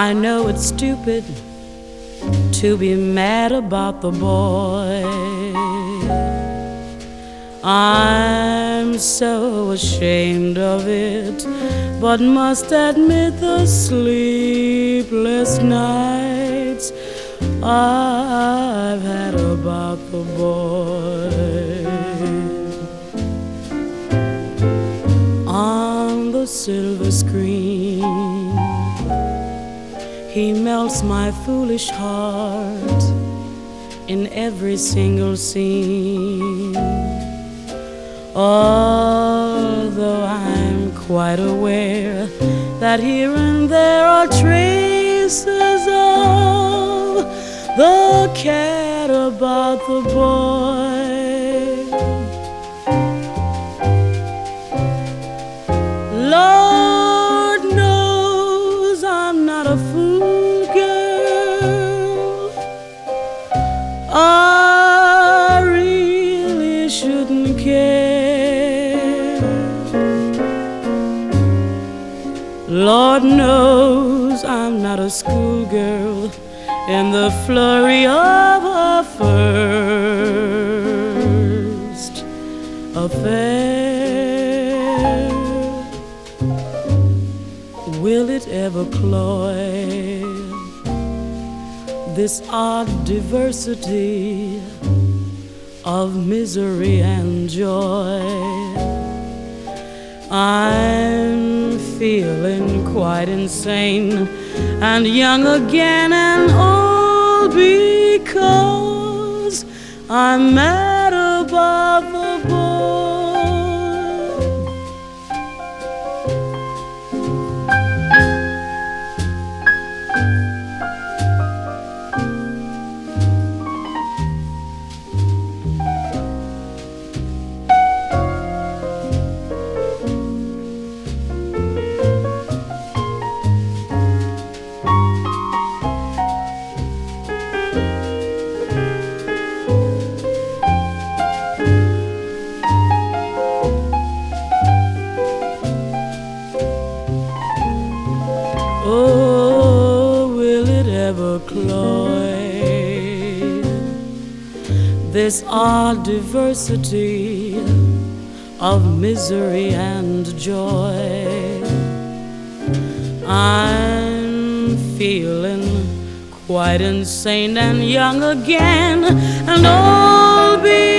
I know it's stupid to be mad about the boy. I'm so ashamed of it, but must admit the sleepless nights I've had about the boy. On the silver screen, he melts my foolish heart in every single scene. Although I'm quite aware that here and there are traces of the cat about the boy. Lord knows I'm not a fool, girl. I really shouldn't care. Lord knows I'm not a schoolgirl in the flurry of a first affair. Will it ever cloy, this odd diversity of misery and joy? I'm feeling quite insane and young again, and all because I'm mad about the boy. Oh, will it ever cloy, this odd diversity of misery and joy? I'm feeling quite insane and young again, and all